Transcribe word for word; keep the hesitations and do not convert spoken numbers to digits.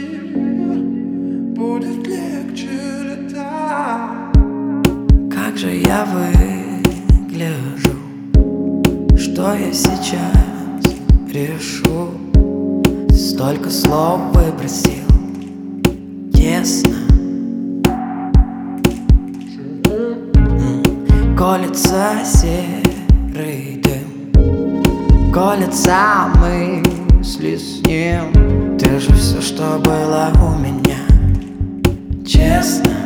будет легче летать. Как же я выгляжу, что я сейчас решу? Столько слов выбросил, тесно. Колется серый дым, колется мысли с ним. Ты же все, что было у меня, честно.